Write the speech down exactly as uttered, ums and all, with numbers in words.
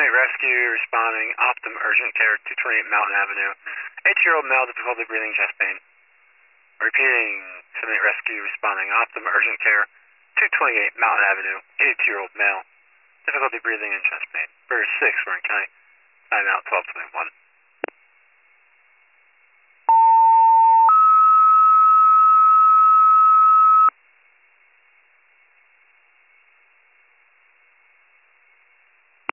seven eight rescue responding, Optum urgent care, two twenty-eight Mountain Avenue. eight-year-old male, difficulty breathing, chest pain. Repeating, seven eight rescue responding, Optum urgent care, two twenty-eight Mountain Avenue. eighty-two-year-old male, difficulty breathing and chest pain. Burger six, Warren County. Timeout twelve twenty-one.